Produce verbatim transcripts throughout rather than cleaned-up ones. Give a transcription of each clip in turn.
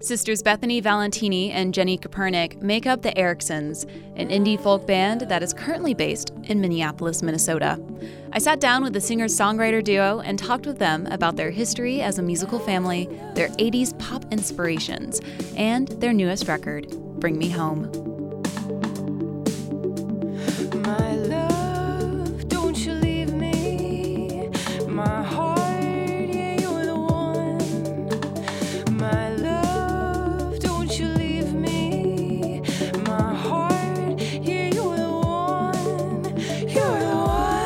Sisters Bethany Valentini and Jenny Kopernik make up the Ericksons, an indie folk band that is currently based in Minneapolis, Minnesota. I sat down with the singer-songwriter duo and talked with them about their history as a musical family, their eighties pop inspirations, and their newest record, Bring Me Home. My love, don't you leave me. My heart, yeah, you're the one. My love, don't you leave me. My heart, yeah, you're the one. You're the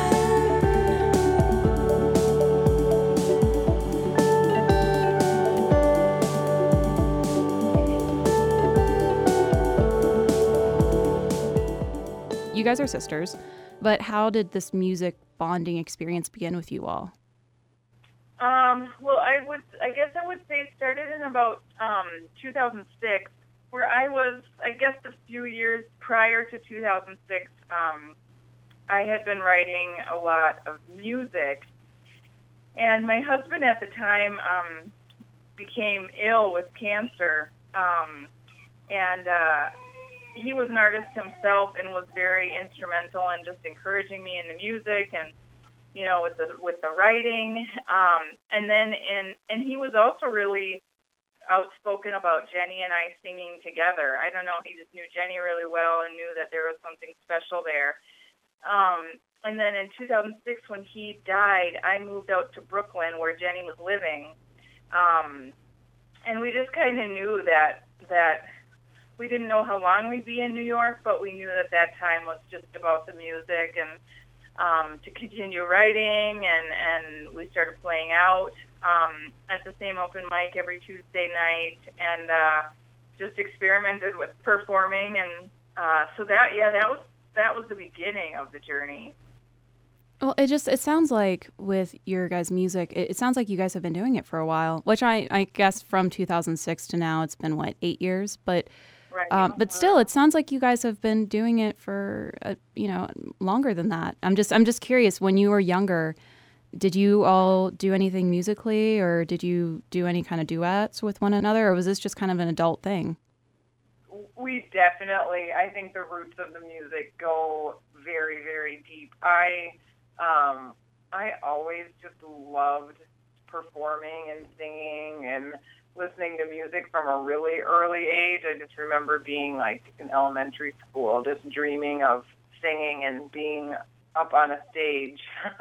You guys are sisters, but how did this music bonding experience begin with you all? Um, well, I would, I guess I would say it started in about um, two thousand six, where I was, I guess, a few years prior to two thousand six. Um, I had been writing a lot of music, and my husband at the time um, became ill with cancer, um, and uh, he was an artist himself and was very instrumental in just encouraging me in the music and, you know, with the with the writing. Um, and then in and he was also really outspoken about Jenny and I singing together. I don't know, he just knew Jenny really well and knew that there was something special there. Um, and then in two thousand six, when he died, I moved out to Brooklyn where Jenny was living. Um, and we just kind of knew that that we didn't know how long we'd be in New York, but we knew that that time was just about the music and um, to continue writing, and, and we started playing out um, at the same open mic every Tuesday night, and uh, just experimented with performing, and uh, so that, yeah, that was that was the beginning of the journey. Well, it just, it sounds like with your guys' music, it, it sounds like you guys have been doing it for a while, which I, I guess from two thousand six to now, it's been, what, eight years? But Right. Um, but still, it sounds like you guys have been doing it for, uh, you know, longer than that. I'm just, I'm just curious. When you were younger, did you all do anything musically, or did you do any kind of duets with one another, or was this just kind of an adult thing? We definitely, I think the roots of the music go very, very deep. I, um, I always just loved performing and singing and listening to music from a really early age. I just remember being like in elementary school, just dreaming of singing and being up on a stage.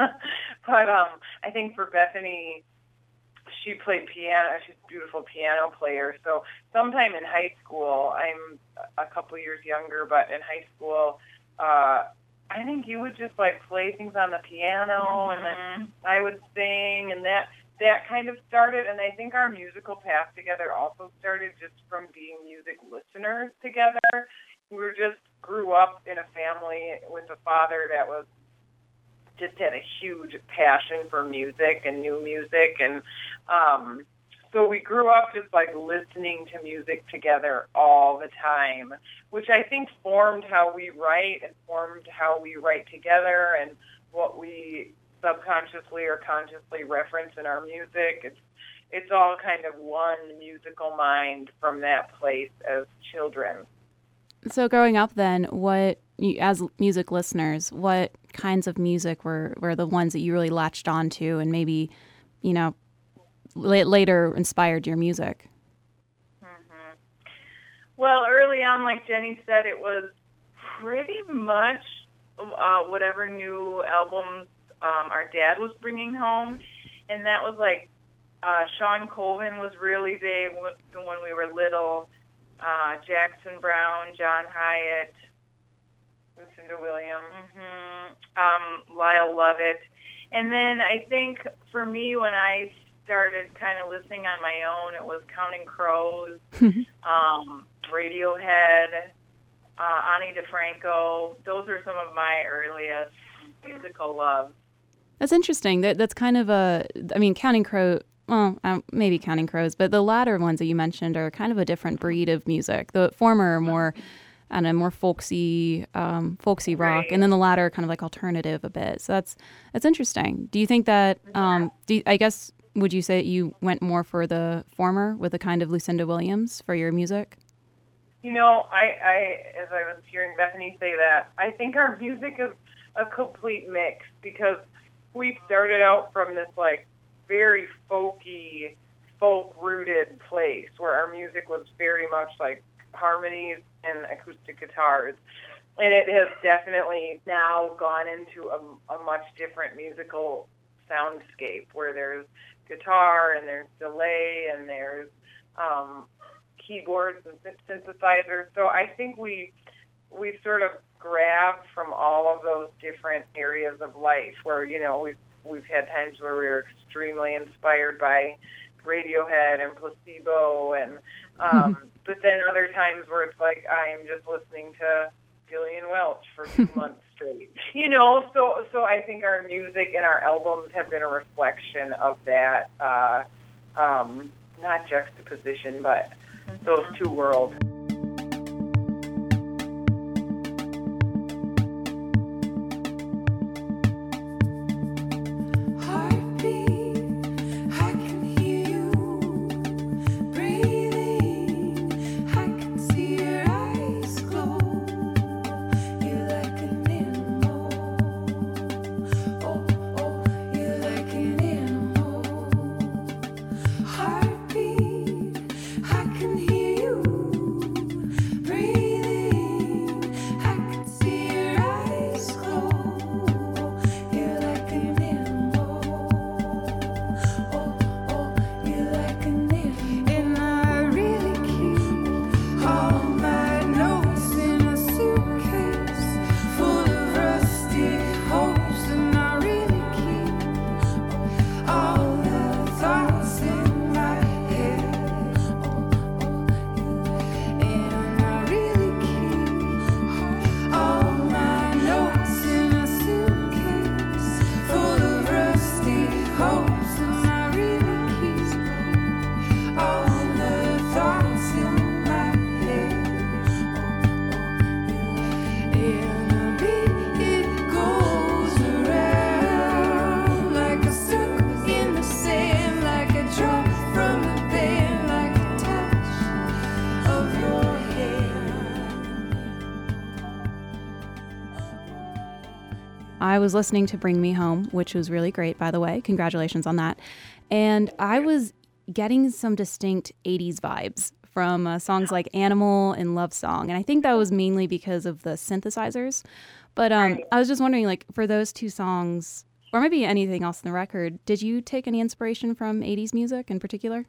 But um, I think for Bethany, she played piano. She's a beautiful piano player. So sometime in high school, I'm a couple years younger, but in high school, uh, I think you would just like play things on the piano, mm-hmm. and then I would sing, and that that kind of started, and I think our musical path together also started just from being music listeners together. We were just grew up in a family with a father that was just had a huge passion for music and new music, and um, so we grew up just like listening to music together all the time, which I think formed how we write and formed how we write together and what we subconsciously or consciously reference in our music. It's it's all kind of one musical mind from that place as children. So growing up then, what, as music listeners, what kinds of music were, were the ones that you really latched onto and maybe, you know, la- later inspired your music? Mm-hmm. Well, early on, like Jenny said, it was pretty much uh, whatever new albums Um, our dad was bringing home, and that was like uh, Sean Colvin was really big when we were little. Uh, Jackson Browne, John Hyatt, Lucinda Williams, mm-hmm. um, Lyle Lovett, and then I think for me when I started kind of listening on my own, it was Counting Crows, um, Radiohead, uh, Ani DeFranco. Those are some of my earliest musical loves. That's interesting. That that's kind of a, I mean, Counting Crow, well, um, maybe Counting Crows, but the latter ones that you mentioned are kind of a different breed of music. The former are more, I don't know, more folksy, um, folksy rock, Right. and then the latter kind of like alternative a bit. So that's that's interesting. Do you think that, um, do you, I guess would you say you went more for the former with the kind of Lucinda Williams for your music? You know, I, I, as I was hearing Bethany say that, I think our music is a complete mix because we started out from this like very folky, folk-rooted place where our music was very much like harmonies and acoustic guitars. And it has definitely now gone into a, a much different musical soundscape where there's guitar and there's delay and there's um, keyboards and synthesizers. So I think we we sort of grabbed from all of those different areas of life where, you know, we've, we've had times where we were extremely inspired by Radiohead and Placebo, and um, but then other times where it's like I am just listening to Gillian Welch for two months straight. You know, so so I think our music and our albums have been a reflection of that, uh, um, not juxtaposition, but those two worlds. I was listening to Bring Me Home, which was really great, by the way. Congratulations on that. And I was getting some distinct eighties vibes from uh, songs like Animal and Love Song. And I think that was mainly because of the synthesizers. But um, I was just wondering, like, for those two songs, or maybe anything else in the record, did you take any inspiration from eighties music in particular?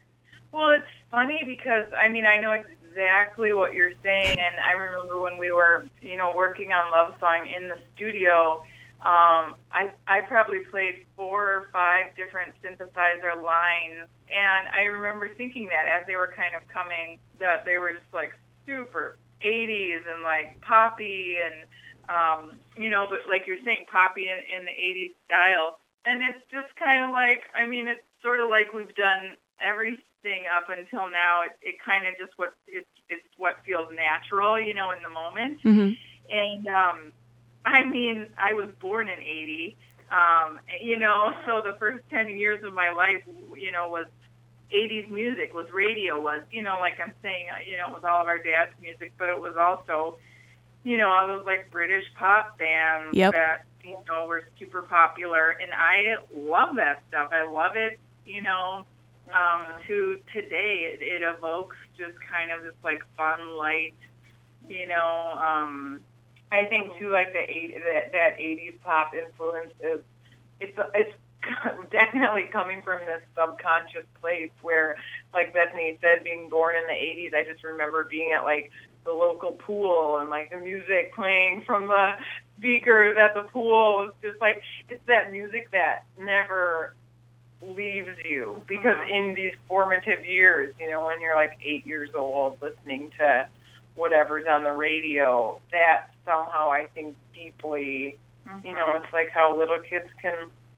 Well, it's funny because, I mean, I know exactly what you're saying, and I remember when we were, you know, working on Love Song in the studio, um, I, I probably played four or five different synthesizer lines, and I remember thinking that as they were kind of coming, that they were just, like, super eighties and, like, poppy and, um, you know, but like you're saying, poppy in, in the eighties style. And it's just kind of like, I mean, it's sort of like we've done everything up until now. It, it kind of just what it's it's what feels natural, you know, in the moment. Mm-hmm. And um, I mean, I was born in eighty, um, you know, so the first ten years of my life, you know, was eighties music, was radio, was, you know, like I'm saying, you know, it was all of our dad's music, but it was also, you know, all those like British pop bands yep. that, you know, were super popular. And I love that stuff. I love it, you know. Um, to today, it, it evokes just kind of this like fun, light, you know. Um, I think too, like the eight, that that eighties pop influence is it's it's definitely coming from this subconscious place where, like Bethany said, being born in the eighties, I just remember being at like the local pool and like the music playing from the speakers at the pool. It's just like it's that music that never leaves you, because in these formative years, you know, when you're like eight years old listening to whatever's on the radio, that somehow I think deeply, mm-hmm. you know, it's like how little kids can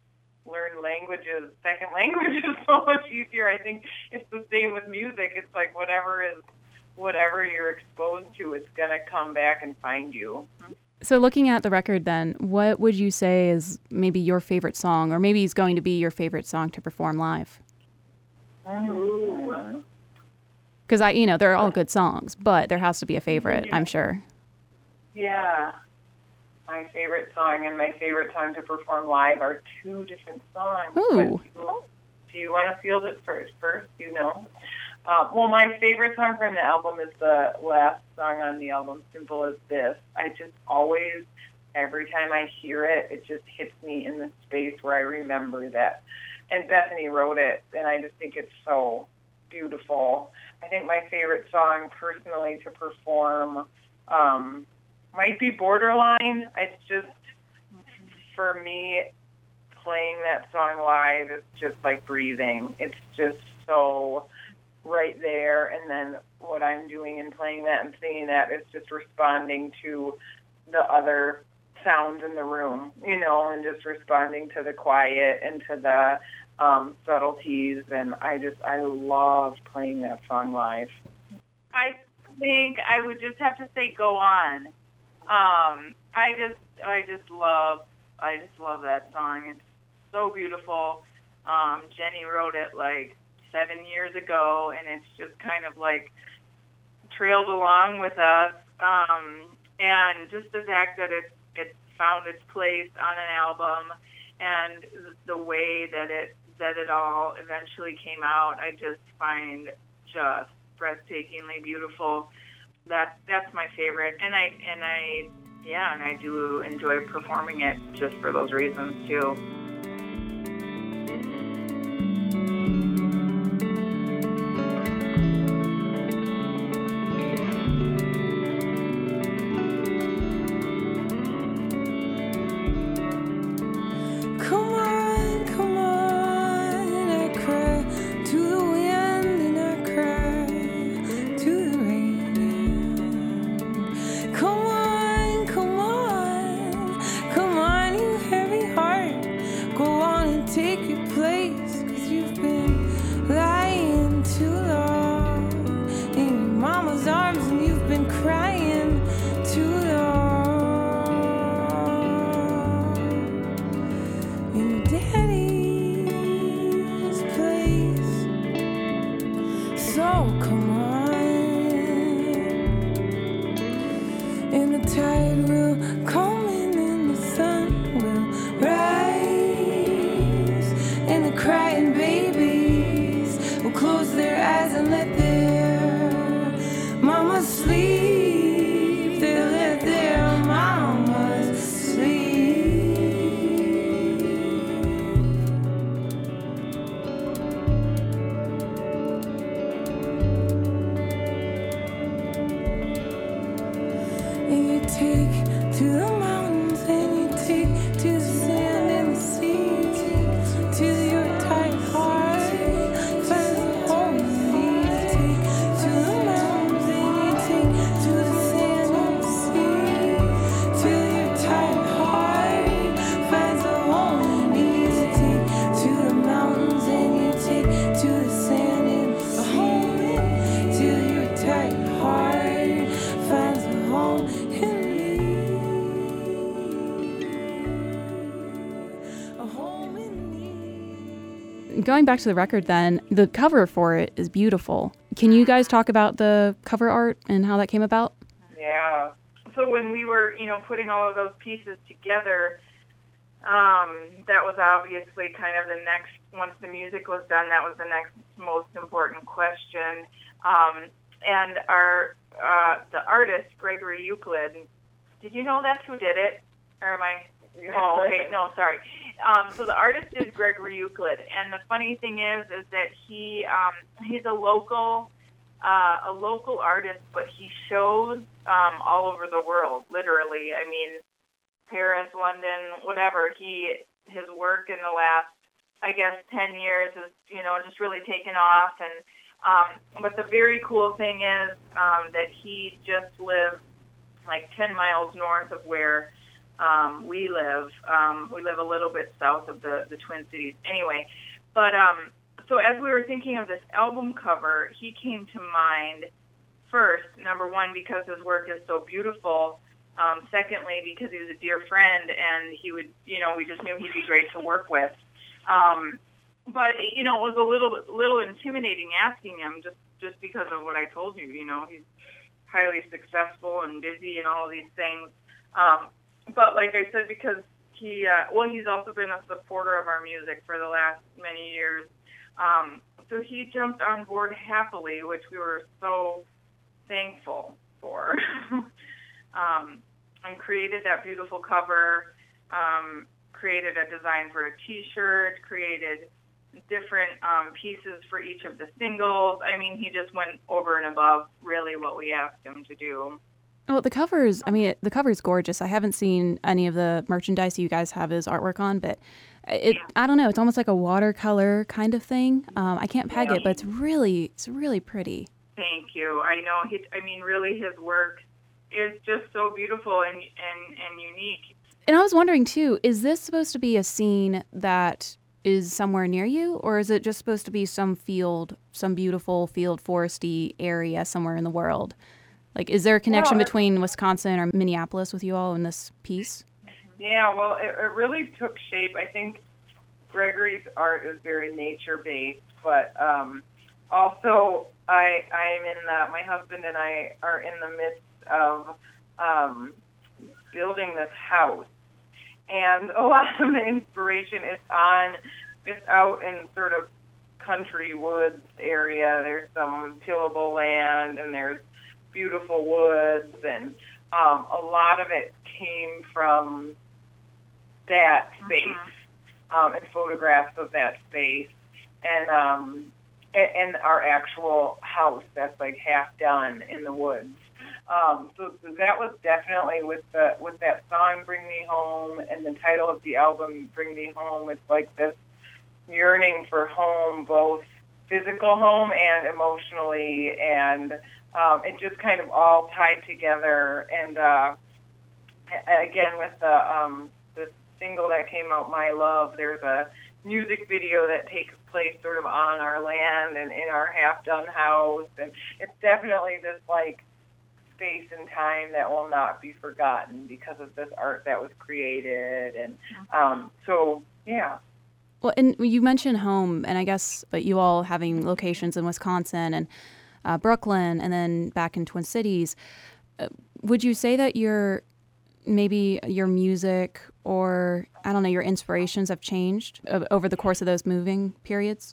learn languages, second languages so much easier. I think it's the same with music. It's like whatever is, whatever you're exposed to, it's going to come back and find you. So looking at the record then, what would you say is maybe your favorite song, or maybe is going to be your favorite song to perform live? Because I, you know, they're all good songs, but there has to be a favorite, I'm sure. Yeah. My favorite song and my favorite song to perform live are two different songs. Ooh. But do you want to field it first? First, you know. Uh, well, my favorite song from the album is the last song on the album, Simple as This. I just always, every time I hear it, it just hits me in the space where I remember that. And Bethany wrote it, and I just think it's so beautiful. I think my favorite song, personally, to perform um, might be Borderline. It's just, for me, playing that song live is just like breathing. It's just so right there, and then what I'm doing in playing that and singing that is just responding to the other sounds in the room, you know, and just responding to the quiet and to the um, subtleties, and I just, I love playing that song live. I think I would just have to say Go On. Um, I just, I just love, I just love that song. It's so beautiful. Um, Jenny wrote it like seven years ago, and it's just kind of like trailed along with us. Um, and just the fact that it it found its place on an album, and the way that it that it all eventually came out, I just find just breathtakingly beautiful. That that's my favorite, and I and I yeah, and I do enjoy performing it just for those reasons too. Going back to the record then, the cover for it is beautiful. Can you guys talk about the cover art and how that came about? Yeah. So when we were, you know, putting all of those pieces together, um, that was obviously kind of the next, once the music was done, that was the next most important question. Um, and our, uh, the artist, Gregory Euclid, did you know that's who did it? Or am I... Oh, okay. No, sorry. Um, so the artist is Gregory Euclid, and the funny thing is, is that he um, he's a local uh, a local artist, but he shows um, all over the world. Literally, I mean, Paris, London, whatever. He his work in the last, I guess, ten years has, you know, just really taken off. And um, but the very cool thing is um, that he just lives like ten miles north of where. Um, we live. Um, we live a little bit south of the, the Twin Cities. Anyway, but um, so as we were thinking of this album cover, he came to mind first, number one, because his work is so beautiful, Um, secondly, because he was a dear friend, and he would, you know, we just knew he'd be great to work with. Um, but you know, it was a little, little intimidating asking him just, just because of what I told you. You know, he's highly successful and busy and all of these things. Um, but like I said, because he, uh, well, he's also been a supporter of our music for the last many years. Um, so he jumped on board happily, which we were so thankful for. um, and created that beautiful cover, um, created a design for a T-shirt, created different um, pieces for each of the singles. I mean, he just went over and above really what we asked him to do. Well, the covers, I mean, it, the cover's gorgeous. I haven't seen any of the merchandise you guys have his artwork on, but it, I don't know, it's almost like a watercolor kind of thing. Um, I can't peg Yeah. it, but it's really, it's really pretty. Thank you. I know, he, I mean, really his work is just so beautiful and, and, and unique. And I was wondering, too, is this supposed to be a scene that is somewhere near you, or is it just supposed to be some field, some beautiful field foresty area somewhere in the world? Like, is there a connection Well, between Wisconsin or Minneapolis with you all in this piece? Yeah, well, it, it really took shape. I think Gregory's art is very nature-based, but um, also I, I'm in the, my husband and I are in the midst of um, building this house. And a lot of the inspiration is on, it's out in sort of country woods area. There's some tillable land and there's beautiful woods, and um, a lot of it came from that space, Mm-hmm. um, and photographs of that space, and um, and, and our actual house that's like half done in the woods. Um, so, so that was definitely with the with that song "Bring Me Home" and the title of the album "Bring Me Home." It's like this yearning for home, both physical home and emotionally, and um, it just kind of all tied together. And uh, again, with the um, the single that came out, "My Love," there's a music video that takes place sort of on our land and in our half-done house, and it's definitely this like space and time that will not be forgotten because of this art that was created. And um, so, yeah. Well, and you mentioned home, and I guess, but you all having locations in Wisconsin and uh, Brooklyn, and then back in Twin Cities. Uh, would you say that your maybe your music or I don't know your inspirations have changed uh, over the course of those moving periods?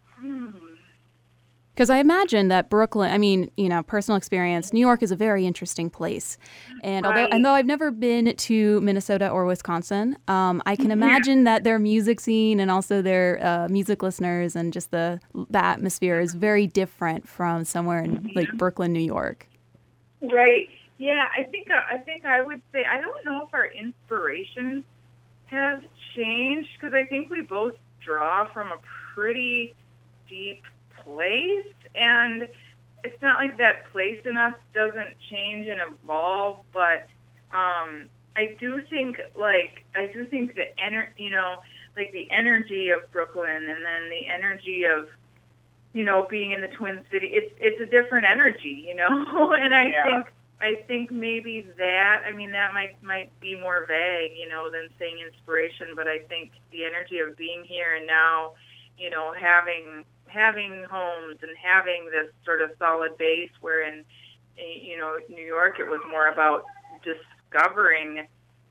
Because I imagine that Brooklyn, I mean, you know, personal experience, New York is a very interesting place. And although, Right. and though I've never been to Minnesota or Wisconsin, um, I can imagine that their music scene and also their uh, music listeners and just the, the atmosphere is very different from somewhere in like Brooklyn, New York. Right. Yeah, I think I think I would say I don't know if our inspiration has changed because I think we both draw from a pretty deep place, and it's not like that place in us doesn't change and evolve, but um, I do think like I do think the ener- you know, like the energy of Brooklyn and then the energy of you know being in the Twin Cities, it's it's a different energy, you know, and I Yeah. think. I think maybe that, I mean, that might might be more vague, you know, than saying inspiration, but I think the energy of being here and now, you know, having having homes and having this sort of solid base where in, you know, New York it was more about discovering,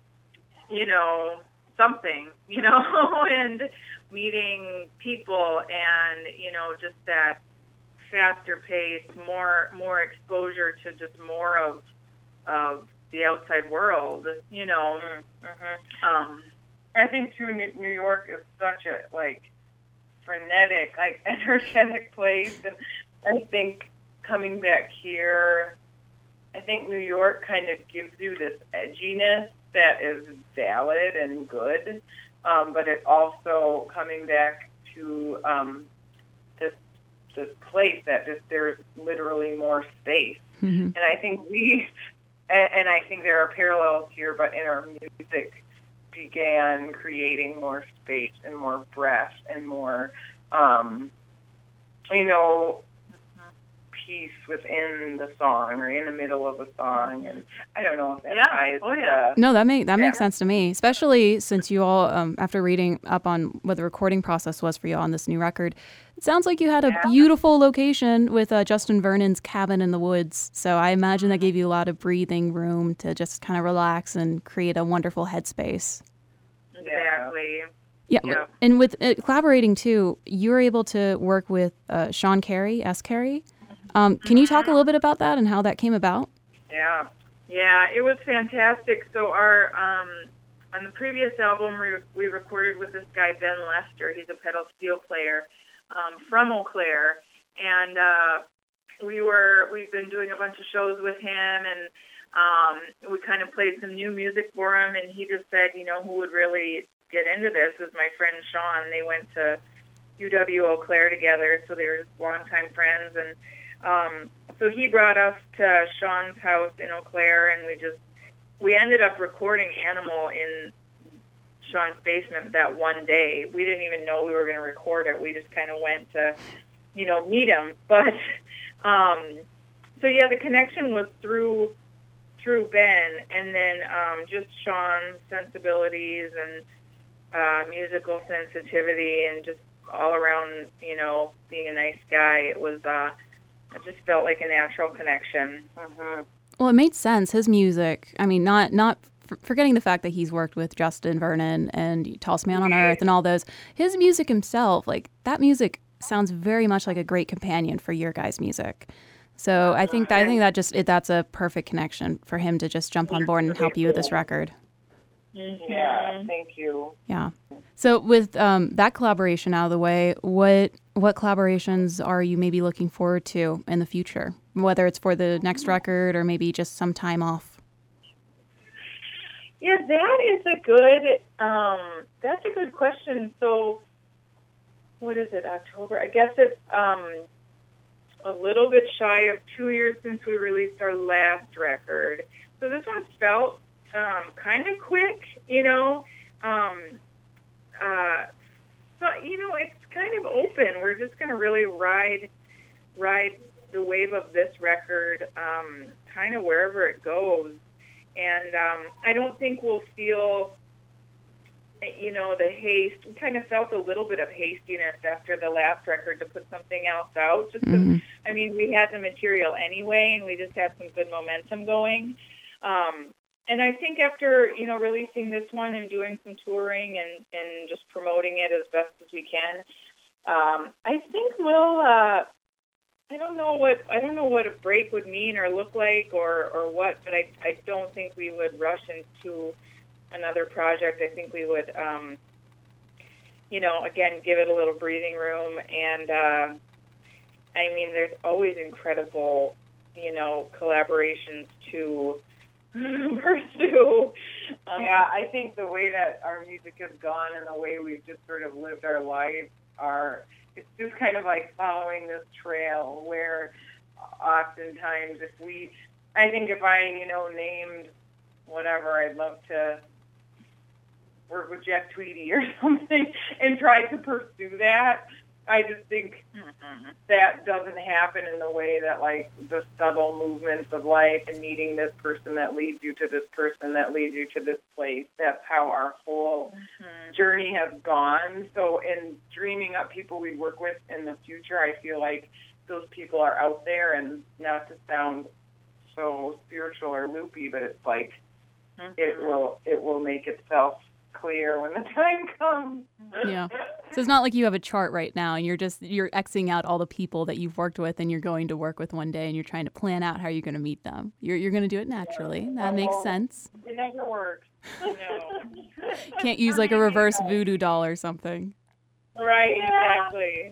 you know, something, you know, and meeting people and, you know, just that faster pace, more more exposure to just more of of the outside world, you know. Mm-hmm. Um, I think too, New New York is such a like frenetic, like energetic place, and I think coming back here, I think New York kind of gives you this edginess that is valid and good, um, but it also coming back to um, this this place that just there's literally more space, Mm-hmm. and I think we, and, and I think there are parallels here, but in our music began creating more space and more breath and more, um, you know, piece within the song or in the middle of a song, and I don't know if that Yeah. ties Oh, yeah. to- No, that make that makes Yeah. sense to me, especially since you all, um, after reading up on what the recording process was for you on this new record, it sounds like you had a Yeah. beautiful location with uh, Justin Vernon's cabin in the woods. So I imagine that gave you a lot of breathing room to just kind of relax and create a wonderful headspace. Exactly. Yeah, Yeah. and with uh, collaborating too, you were able to work with uh, Sean Carey, S. Carey. Um, can you talk a little bit about that and how that came about? Yeah. Yeah, it was fantastic. So our um, on the previous album, we, we recorded with this guy Ben Lester. He's a pedal steel player um, from Eau Claire, and uh, we were we've been doing a bunch of shows with him, and um, we kind of played some new music for him. And he just said, you know, who would really get into this is my friend Sean. They went to U W Eau Claire together, so they were longtime friends, and um, so he brought us to Sean's house in Eau Claire, and we just we ended up recording Animal in Sean's basement that one day. We didn't even know we were going to record it. We just kind of went to, you know, meet him. But um, so yeah, the connection was through through Ben, and then um, just Sean's sensibilities and uh, musical sensitivity, and just all around, you know, being a nice guy. It was. Uh, It just felt like a natural connection. Mm-hmm. Well, it made sense. His music, I mean, not not f- forgetting the fact that he's worked with Justin Vernon and Tallest Man on Earth and all those. His music himself, like that music sounds very much like a great companion for your guys' music. So I think I think that just it, that's a perfect connection for him to just jump on board and help you with this record. Yeah, thank you. Yeah. So with um, that collaboration out of the way, what what collaborations are you maybe looking forward to in the future? Whether it's for the next record or maybe just some time off. Yeah, that is a good. Um, that's a good question. So, what is it? October? I guess it's um, a little bit shy of two years since we released our last record. So this one felt um, kind of quick, you know. Um, uh, so you know, it's kind of open. We're just going to really ride ride the wave of this record, um, kind of wherever it goes. And um, I don't think we'll feel, you know, the haste. We kind of felt a little bit of hastiness after the last record to put something else out. Just 'cause, Mm-hmm. I mean, we had the material anyway, and we just had some good momentum going. Um, and I think after, you know, releasing this one and doing some touring and, and just promoting it as best as we can, um, I think we'll. Uh, I don't know what I don't know what a break would mean or look like or, or what, but I I don't think we would rush into another project. I think we would, um, you know, again, give it a little breathing room. And uh, I mean, there's always incredible, you know, collaborations to pursue. Um, Yeah, I think the way that our music has gone and the way we've just sort of lived our lives are, it's just kind of like following this trail where oftentimes if we, I think if I, you know, named whatever, I'd love to work with Jeff Tweedy or something and try to pursue that. I just think that doesn't happen in the way that, like, the subtle movements of life and meeting this person that leads you to this person that leads you to this place. That's how our whole journey has gone. So in dreaming up people we work with in the future, I feel like those people are out there, and not to sound so spiritual or loopy, but it's like it will it will make itself clear when the time comes. Yeah. So it's not like you have a chart right now and you're just you're Xing out all the people that you've worked with and you're going to work with one day and you're trying to plan out how you're going to meet them. You're you're going to do it naturally. That makes sense. It never works. No. Can't use like a reverse voodoo doll or something. Right, exactly.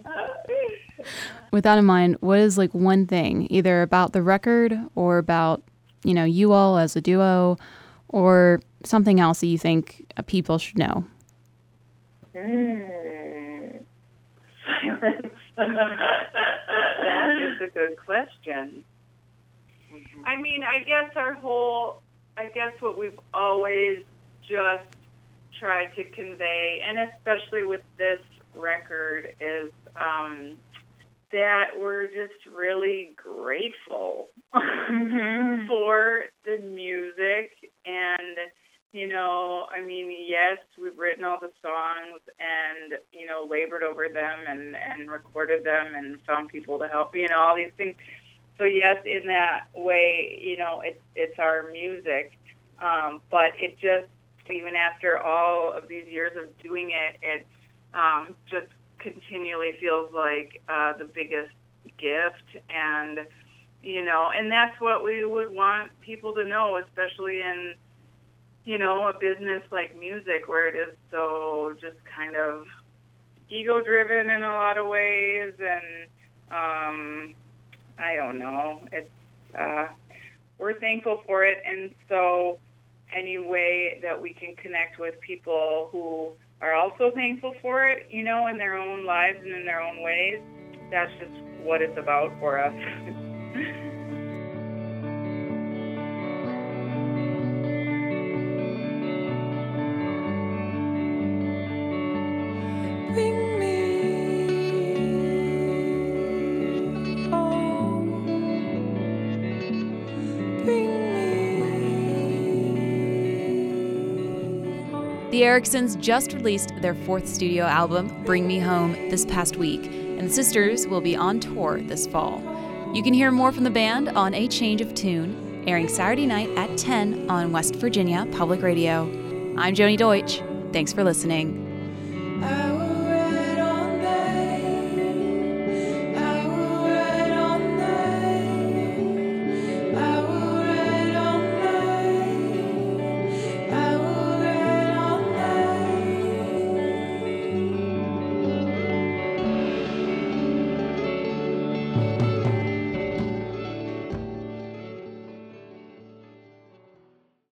With that in mind, what is like one thing, either about the record or about, you know, you all as a duo, or something else that you think uh, people should know? Mm. That is a good question. I mean, I guess our whole, I guess what we've always just tried to convey, and especially with this record, is um, that we're just really grateful Mhm. for the music. And, you know, I mean, yes, we've written all the songs and, you know, labored over them and, and recorded them and found people to help, you know, all these things. So, yes, in that way, you know, it's, it's our music. Um, but it just, even after all of these years of doing it, it um, just continually feels like uh, the biggest gift. And, you know, and that's what we would want people to know, especially in, you know, a business like music where it is so just kind of ego-driven in a lot of ways. And um, I don't know. It's uh, we're thankful for it. And so any way that we can connect with people who are also thankful for it, you know, in their own lives and in their own ways, that's just what it's about for us. Bring me home. Bring me home. The Ericksons just released their fourth studio album, Bring Me Home, this past week, and the sisters will be on tour this fall. You can hear more from the band on A Change of Tune, airing Saturday night at ten on West Virginia Public Radio. I'm Joni Deutsch. Thanks for listening. I will